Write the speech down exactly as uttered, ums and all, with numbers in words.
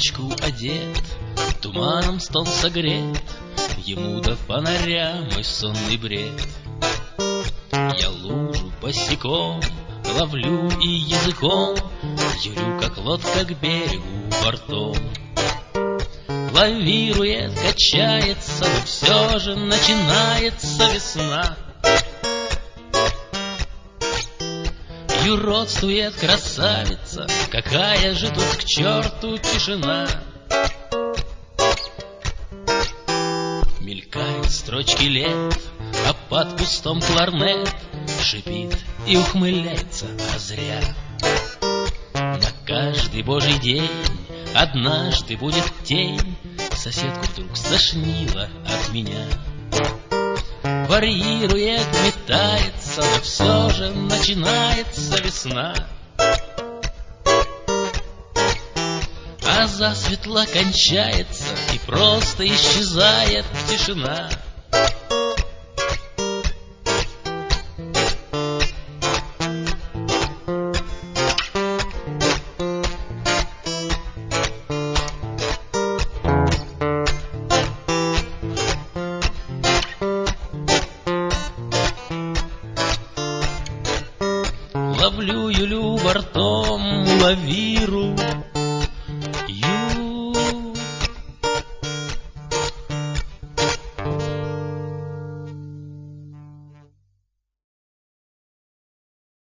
сорочку одет, туманом стол согрет, ему до фонаря мой сонный бред. Я лужу босиком ловлю и языком юрю, как лодка к берегу бортом. Лавирует, качается, но все же начинается весна. Юродствует красавица, какая же тут к черту тишина. Мелькают строчки лет, а под кустом кларнет шипит и ухмыляется, а зря. На каждый божий день однажды будет тень, соседку вдруг стошнило от меня. Варьирует, метается, но все же начинается весна. А засветло кончается и просто исчезает тишина. Ловлю Юлю бортом, лавиру,